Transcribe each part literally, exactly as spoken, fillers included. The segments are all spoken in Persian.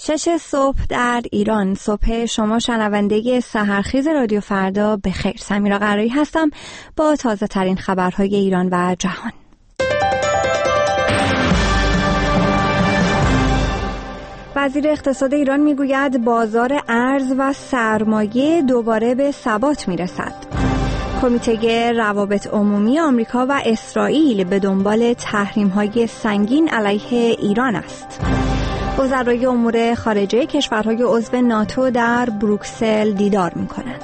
شش صبح در ایران. صبح شما شنونده سحرخیز رادیو فردا بخیر. سمیرا قرایی هستم با تازه ترین خبرهای ایران و جهان. وزیر اقتصاد ایران میگوید بازار ارز و سرمایه دوباره به ثبات میرسد. کمیته روابط عمومی آمریکا و اسرائیل به دنبال تحریم‌های سنگین علیه ایران است. وزرای امور خارجه کشورهای عضو ناتو در بروکسل دیدار می‌کنند.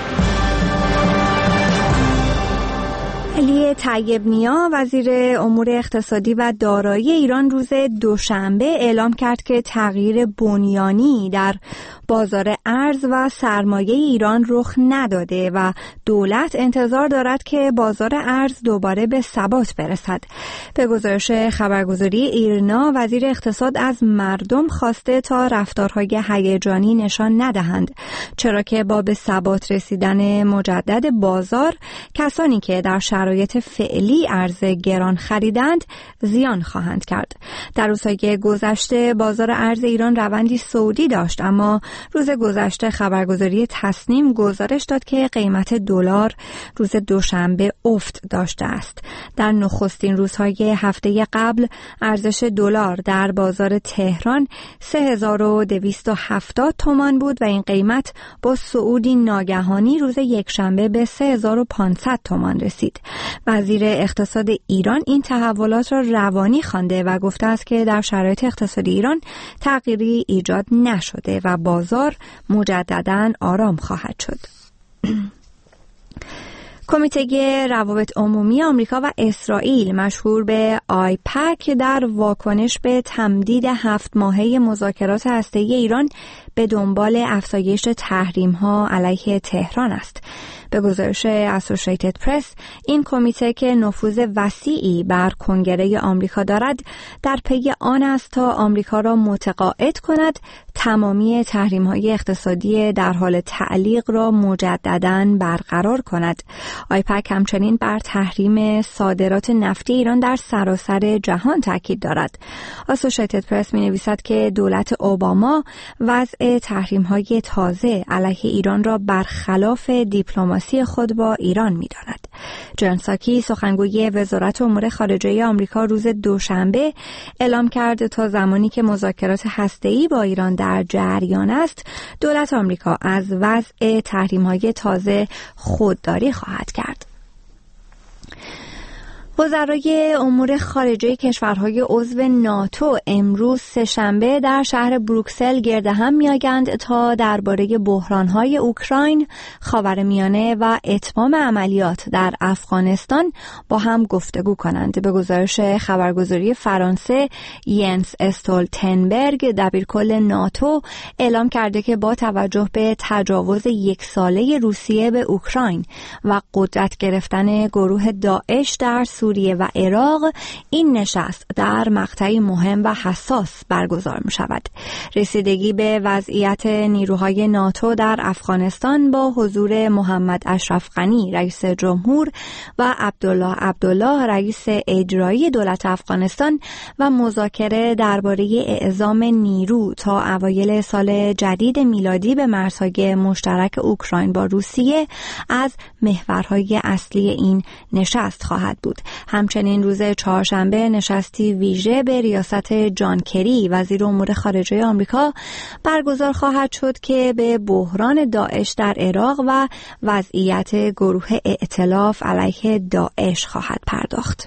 علی طیب نیا وزیر امور اقتصادی و دارایی ایران روز دوشنبه اعلام کرد که تغییر بنیانی در بازار ارز و سرمایه ایران رخ نداده و دولت انتظار دارد که بازار ارز دوباره به ثبات برسد. به گزارش خبرگزاری ایرنا، وزیر اقتصاد از مردم خواسته تا رفتارهای هیجانی نشان ندهند، چرا که با به ثبات رسیدن مجدد بازار کسانی که در شرایط فعلی ارز گران خریدند زیان خواهند کرد. در روزهای گذشته بازار ارز ایران روندی صعودی داشت، اما روز گذشته خبرگزاری تصنیم گزارش داد که قیمت دلار روز دوشنبه افت داشته است. در نخستین روزهای هفته قبل ارزش دلار در بازار تهران سه هزار و دویست و هفتاد تومان بود و این قیمت با صعودی ناگهانی روز یکشنبه به سه هزار و پانصد تومان رسید. وزیر اقتصاد ایران این تحولات را روانی خوانده و گفته است که در شرایط اقتصادی ایران تغییری ایجاد نشده و بازار مجدداً آرام خواهد شد. کمیته روابط عمومی آمریکا و اسرائیل مشهور به آیپک در واکنش به تمدید هفت ماهه مذاکرات هسته‌ای ایران به دنبال افزایش تحریم‌ها علیه تهران است. به گزارش اسوسییتد پرس، این کمیته که نفوذ وسیعی بر کنگره آمریکا دارد در پی آن است تا آمریکا را متقاعد کند تمامی تحریم‌های اقتصادی در حال تعلیق را مجدداً برقرار کند. آیپک همچنین بر تحریم صادرات نفتی ایران در سراسر جهان تاکید دارد. اسوسییتد پرس می‌نویسد که دولت اوباما وضع تحریم‌های تازه علیه ایران را برخلاف دیپلماسی خود با ایران می‌داند. جان ساکی سخنگوی وزارت امور خارجه آمریکا روز دوشنبه اعلام کرد تا زمانی که مذاکرات هسته‌ای با ایران در جریان است، دولت آمریکا از وضع تحریم‌های تازه خودداری خواهد کرد. وزرای امور خارجه کشورهای عضو ناتو امروز سه‌شنبه در شهر بروکسل گرد هم می‌آیند تا درباره بحران‌های اوکراین، خاورمیانه و اتمام عملیات در افغانستان با هم گفتگو کنند. به گزارش خبرگزاری فرانسه، ینس استولتنبرگ دبیرکل ناتو اعلام کرده که با توجه به تجاوز یک ساله روسیه به اوکراین و قدرت گرفتن گروه داعش در سوریه و عراق، این نشست در مقطعی مهم و حساس برگزار می شود. رسیدگی به وضعیت نیروهای ناتو در افغانستان با حضور محمد اشرف غنی رئیس جمهور و عبدالله عبدالله رئیس اجرایی دولت افغانستان و مذاکره درباره اعزام نیرو تا اوایل سال جدید میلادی به مرزهای مشترک اوکراین با روسیه از محورهای اصلی این نشست خواهد بود. همچنین روز چهارشنبه نشستی ویژه به ریاست جان کری وزیر امور خارجه آمریکا برگزار خواهد شد که به بحران داعش در عراق و وضعیت گروه ائتلاف علیه داعش خواهد پرداخت.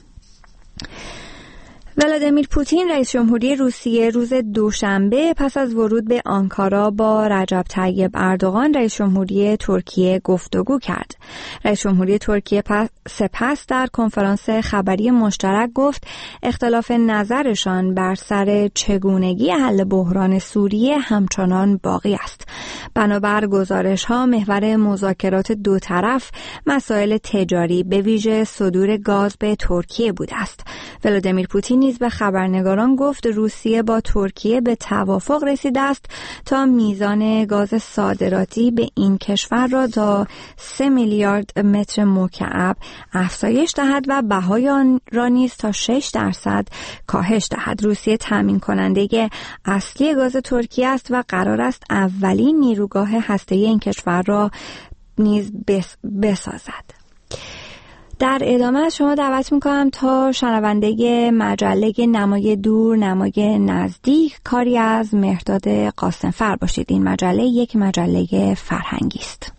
ولادیمیر پوتین رئیس جمهوری روسیه روز دوشنبه پس از ورود به آنکارا با رجب طیب اردوغان رئیس جمهوری ترکیه گفتگو کرد. رئیس جمهوری ترکیه سپس در کنفرانس خبری مشترک گفت اختلاف نظرشان بر سر چگونگی حل بحران سوریه همچنان باقی است. بنابر گزارش‌ها محور مذاکرات دو طرف مسائل تجاری به ویژه صدور گاز به ترکیه بوده است. ولادیمیر پوتین نیز به خبرنگاران گفت روسیه با ترکیه به توافق رسیده است تا میزان گاز صادراتی به این کشور را تا سه میلیارد متر مکعب افزایش دهد و بهای آن را نیز تا شش درصد کاهش دهد. روسیه تامین کننده اصلی گاز ترکیه است و قرار است اولین نیروگاه هسته‌ای این کشور را نیز بسازد. در ادامه از شما دعوت میکنم تا شنونده مجله نمای دور نمای نزدیک کاری از مهرداد قاسمفر باشید. این مجله یک مجله فرهنگی است.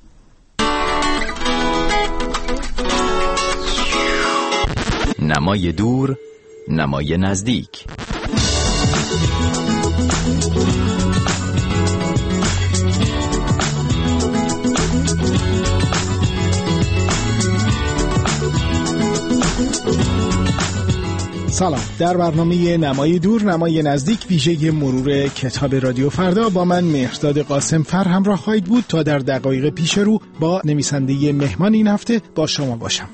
نمای دور نمای نزدیک. سلام. در برنامه نمای دور نمای نزدیک ویژه مرور کتاب رادیو فردا با من مهرداد قاسمفر همراه خواهید بود تا در دقایق پیش رو با نویسنده مهمان این هفته با شما باشم.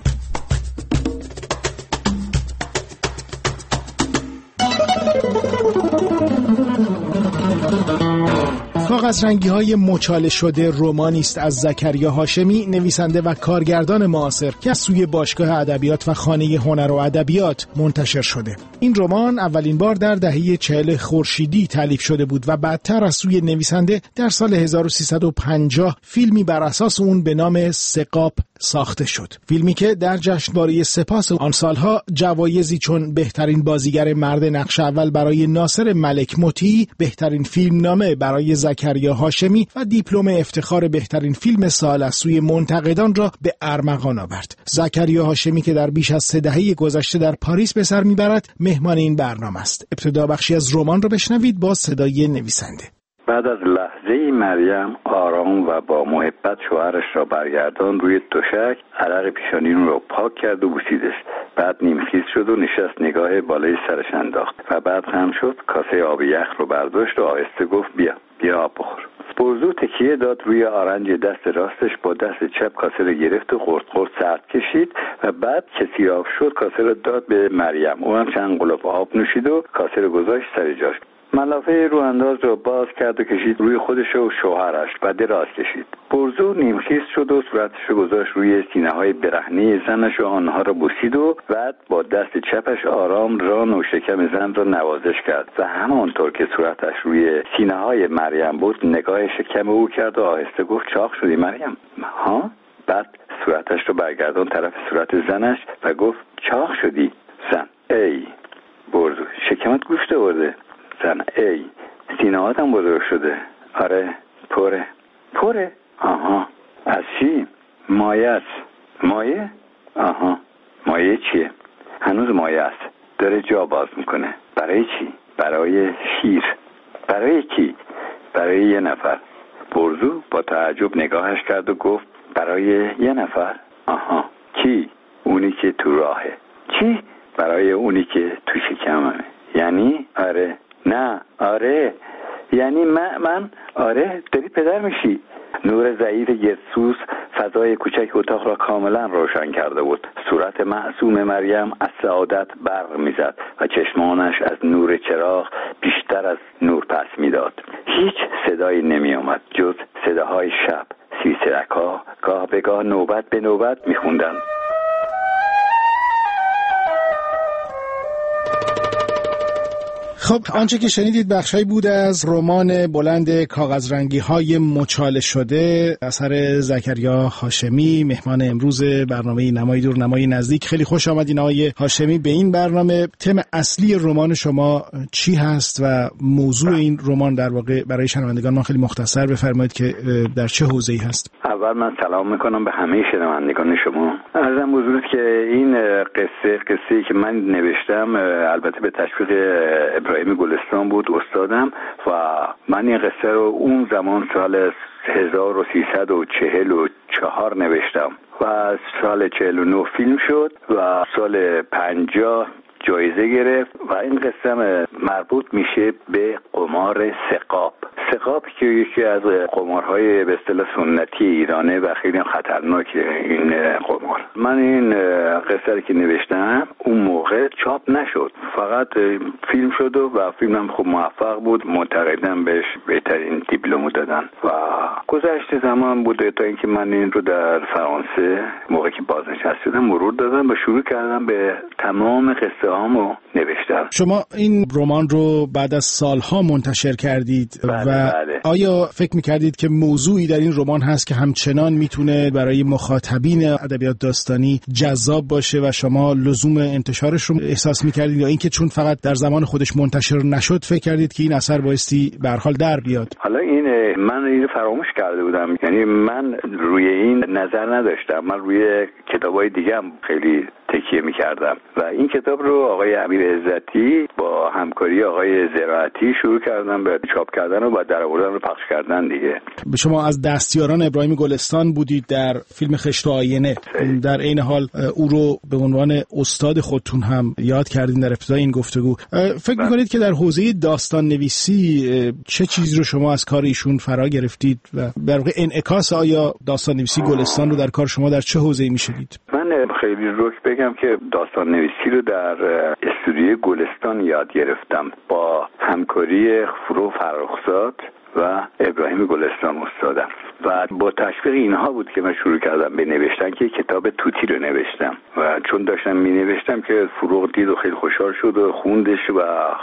کاغذرنگی‌های مچاله شده رمانی است از زکریا هاشمی، نویسنده و کارگردان معاصر که از سوی باشگاه ادبیات و خانه هنر و ادبیات منتشر شده. این رمان اولین بار در دهه چهل خورشیدی تالیف شده بود و بعدتر از سوی نویسنده در سال هزار و سیصد و پنجاه فیلمی بر اساس اون به نام ثقاب ساخته شد. فیلمی که در جشنواره سپاس آن سالها جوایزی چون بهترین بازیگر مرد نقش اول برای ناصر ملک مطیعی، بهترین فیلم نامه برای زکریا هاشمی و دیپلم افتخار بهترین فیلم سال از سوی منتقدان را به ارمغان آورد. زکریا هاشمی که در بیش از سه دهه گذشته در پاریس به سر میبرد مهمان این برنامه است. ابتدا بخشی از رمان را بشنوید با صدای نویسنده. بعد از لحظه‌ای مریم آرام و با محبت شوهرش را برگردان روی تشک، عرق پیشانی را پاک کرد و بوسیدش. بعد نیمخیز شد و نشست نگاه بالای سرش انداخت و بعد خم شد، کاسه آب یخ رو برداشت و آهسته گفت بیا بیا آب بخور. برزو تکیه داد روی آرنج دست راستش، با دست چپ کاسه رو گرفت و خورد خورد سرد کشید و بعد که سیاه شد کاسه رو داد به مریم. او هم چند غلپ آب نوشید و کاسه رو گذاشت سر جاش. ملافه رو انداز رو باز کرد و کشید روی خودش و شوهرش و دراز کشید. برزو نیمخیز شد و صورتش رو گذاشت روی سینه های برهنه زنش و آنها رو بوسید و بعد با دست چپش آرام ران و شکم زن را نوازش کرد و همانطور که صورتش روی سینه های مریم بود نگاه شکم او کرد و آهسته گفت چاق شدی مریم؟ ها؟ بعد صورتش رو برگردان طرف صورت زنش و گفت چاق شدی؟ زن ای برزو شکمت گوشت آورده. زن ای سینه هاتم بزرگ شده. آره پره. پره؟ آها. از چی؟ مایه است. مایه؟ آها. مایه چیه؟ هنوز مایه است. داره جا باز میکنه. برای چی؟ برای شیر. برای کی؟ برای یه نفر. برزو با تعجب نگاهش کرد و گفت برای یه نفر؟ آها. کی؟ اونی که تو راهه. چی؟ برای اونی که تو شکممه. یعنی؟ آره. نه آره یعنی من, من آره داری پدر میشی. نور ضعیف گرسوس فضای کوچک اتاق را کاملا روشن کرده بود. صورت معصوم مریم از سعادت برق میزد و چشمانش از نور چراغ بیشتر از نور پس میداد. هیچ صدایی نمی آمد جز صداهای شب. سیسرک‌ها گاه به گاه نوبت به نوبت میخوندند. خب آنچه که شنیدید بخشی بود از رمان بلند کاغذرنگی‌های مچاله شده اثر زکریا هاشمی، مهمان امروز برنامه نمای دور نمای نزدیک. خیلی خوش آمدین آقای هاشمی به این برنامه. تم اصلی رمان شما چی هست و موضوع این رمان در واقع برای شنوندگان ما خیلی مختصر بفرمایید که در چه حوزه‌ای هست؟ اول من سلام میکنم به همه شنوندگان شما. عرضم حضورت که این قصه قصه‌ای که من نوشتم البته به تشویق ابراهیم گلستان بود استادم و من این قصه رو اون زمان سال هزار و سیصد و چهل و چهار نوشتم و سال چهل و نه فیلم شد و سال پنجاه جایزه گرفت و این قصه مربوط میشه به قمار ثقاب. ثقاب که یکی از قمارهای به اصطلاح سنتی ایرانه و خیلی خطرناکه این قمار. من این قصه که نوشتم اون موقع چاپ نشد، فقط فیلم شد و فیلمم خوب موفق بود، منتقدان بهش بهترین دیپلم دادن و گذشت زمان بوده تا اینکه من این رو در فرانسه موقعی که بازنشسته شدم مرور دادم و شروع کردم به تمام قصه هامو نوشتم. شما این رمان رو بعد از سالها منتشر کردید بله و بله. آیا فکر می‌کردید که موضوعی در این رمان هست که همچنان میتونه برای مخاطبین ادبیات داستانی جذاب باشه و شما لزوم انتشارش رو احساس می‌کردید، یا اینکه چون فقط در زمان خودش منتشر نشد فکر کردید که این اثر بایستی به هر حال در بیاد؟ حالا این من اینو فراموش کرده بودم، یعنی من روی این نظر نداشتم، من روی کتابای دیگه هم خیلی تکیه می‌کردم و این کتاب رو آقای امیر عزتی با همکاری آقای زراعتی شروع کردن به چاپ کردن و بعد درآوردن رو پخش کردن دیگه. شما از دستیاران ابراهیم گلستان بودید در فیلم خشت و آینه، در این حال او رو به عنوان استاد خودتون هم یاد کردین در ابتدای این گفتگو. فکر می‌کنید که در حوزه داستان نویسی چه چیزی رو شما از کار ایشون فرا گرفتید و در واقع انعکاس آیا داستان نویسی گلستان رو در کار شما در چه حوزه‌ای می‌شنید؟ من خیلی روک بگم که داستان نویسی رو در استودیوی گلستان یاد گرفتم با همکاری فرو فرخزاد و ابراهیم گلستان استادم و با تشویق اینها بود که من شروع کردم به نوشتن که کتاب توتی رو نوشتم و چون داشتم می نوشتم که فروغ دید و خیلی خوشحال شد و خوندش و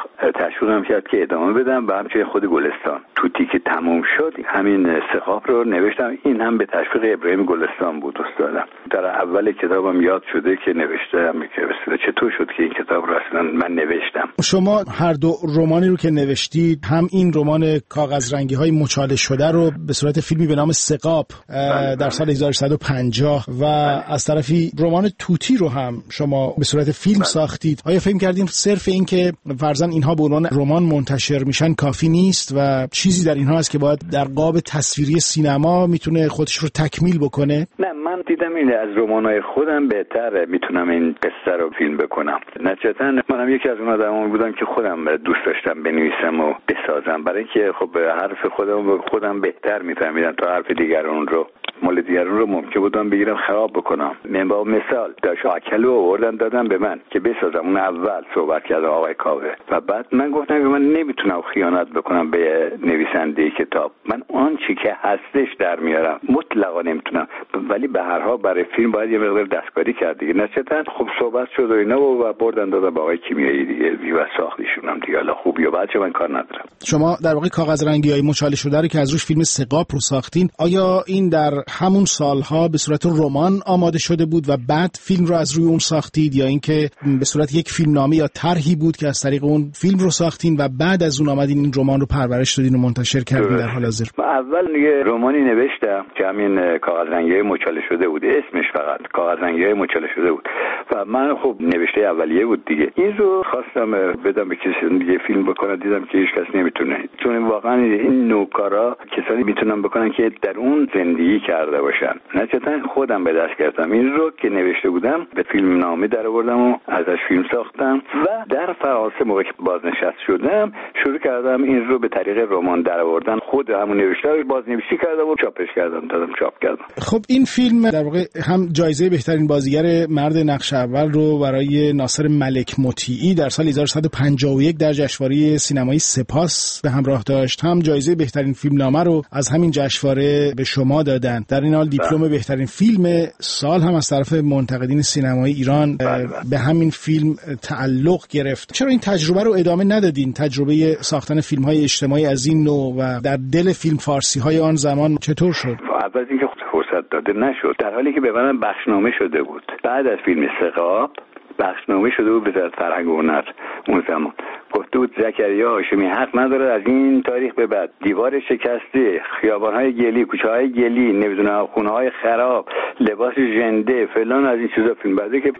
تشویقم کرد که ادامه بدم و همچنین خود گلستان. توتی که تموم شد همین ثقاب رو نوشتم، این هم به تشویق ابراهیم گلستان بود استادم. در اول کتابم یاد شده که نوشتم که اصلا چطور شد که این کتاب رو اصلا من نوشتم. شما هر دو رمانی رو که نوشتید، هم این رمان کاغذ رنگی های مچاله شده رو به صورت فیلمی به نام ثقاب در سال هزار و سیصد و پنجاه و از طرفی رمان توتی رو هم شما به صورت فیلم ساختید. آیا فکر کردین صرف این که فرضاً اینها به عنوان رمان منتشر میشن کافی نیست و چیزی در اینها هست که باید در قاب تصویری سینما میتونه خودش رو تکمیل بکنه؟ نه، من دیدم این از رمان‌های خودم بهتره میتونم این قصه رو فیلم بکنم. نتیجتاً منم یکی از اون آدمایی بودم که خودم دوست داشتم بنویسم و بسازم، برای اینکه خب حرف خودم خودم بهتر میفهمیدم تا حرف دیگران رو. مال دیگران رو ممکن بودم بگیرم خراب بکنم. من با مثال داشت آکلو آوردن دادن به من که بسازم، اون اول صحبت کرد آقای کاوه و بعد من گفتم که من نمیتونم خیانت بکنم به نویسنده کتاب، من آن چی که هستش در میارم مطلقا نمیتونم، ولی به هر حال برای فیلم باید یه مقدار دستکاری کرد دیگه. نچتا خب صحبت شد و اینا و بردن دادن به آقای کیمیایی دیگه و ساختیشون هم دیگه. حالا خوب یا بد چه من کار ندارم. شما در واقع کاغذ رنگی‌های مچاله شده رو که از روش فیلم ثقاب رو ساختین، آیا این در همون سالها به صورت رمان آماده شده بود و بعد فیلم رو از روی اون ساختید، یا اینکه به صورت یک فیلمنامه یا طرحی بود که از طریق اون فیلم رو ساختین و بعد از اون آمدین این رمان رو پرورش دادین و منتشر کردین در حال حاضر؟ اول یه رمانی نوشتم که همین کاغذ رنگی‌های مچاله شده بود، اسمش فقط کاغذ رنگی‌های مچاله شده بود و من خب نوشته اولیه بود دیگه. این رو خواستم بدم به کسی دیگه فیلم بکنه، دیدم که هیچ کس نمیتونه، چون واقعا این نوکارا کسانی میتونن بکنن که در اون زندگی کرده باشن. نتیجتا خودم به دست گرفتم این رو که نوشته بودم، به فیلم نامه در آوردم و ازش فیلم ساختم و در فرانسه موقعی که بازنشسته شدم شروع کردم این رو به طریق رمان در آوردن، خود همون نوشته رو بازنویسی کردم و چاپش کردم، دادم چاپ کردم. خب این فیلم در واقع هم جایزه بهترین بازیگر مرد نقش اول رو برای ناصر ملک مطیعی در سال هزار و سیصد و پنجاه و یک در جشنواره سینمایی سپاس به همراه داشت، هم جایزه بهترین فیلمنامه رو از همین جشنواره به شما دادن. در این حال دیپلم بهترین فیلم سال هم از طرف منتقدین سینمایی ایران به همین فیلم تعلق گرفت. چرا این تجربه رو ادامه ندادین؟ تجربه ساختن فیلم‌های اجتماعی از این نوع و در دل فیلم فارسی‌های آن زمان چطور شد؟ اول از اینکه فرصت داده نشد، در حالی که به من بخشنامه شده بود. بعد از فیلم ثقاب بخشنامه شده بود به وزارت فرهنگ و هنر اون زمان، گفته بود زکریا هاشمی حق نداره از این تاریخ به بعد دیوار شکسته، خیابان‌های گلی، کوچه‌های گلی، نمیدونم خونه‌های خراب، لباس ژنده فلان از این چیزا فیلم بده که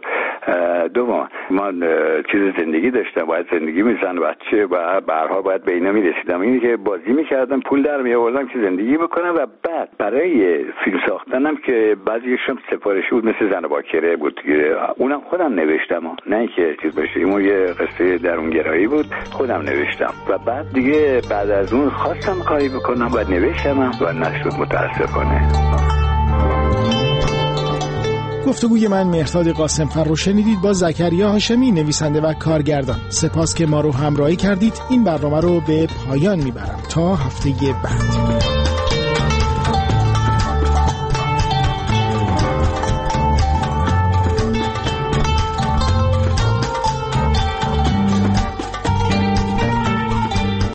دو ما ما چیز زندگی داشتم، باید زندگی می‌زنم بچه و برها باید به اینا می‌رسیدم، اینی که بازی می‌کردم پول در می‌آوردم که زندگی بکنم و بعد برای فیلم ساختنم که بعضیشم سفارشی بود مثل زن باکره بود، اونم خودم نوشتم، نه اینکه چیز باشه، این یه قصه درونگرایی بود بود خودم نوشتم و بعد دیگه بعد از اون خواستم کاری بکنم و نوشتم و نشد متاسفانه. گفتگوی من مهرداد قاسم‌فر رو شنیدید با زکریا هاشمی، نویسنده و کارگردان. سپاس که ما رو همراهی کردید. این برنامه رو به پایان میبرم تا هفته بعد.